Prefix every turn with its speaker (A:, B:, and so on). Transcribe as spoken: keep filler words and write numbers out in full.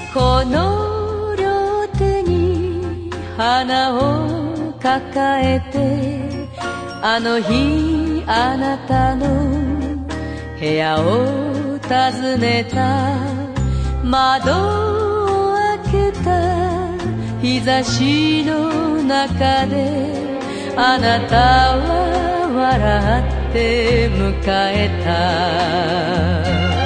A: この両手に花を抱えてあの日あなたの部屋を訪ねた窓を開けた日差しの中であなたは笑って迎えた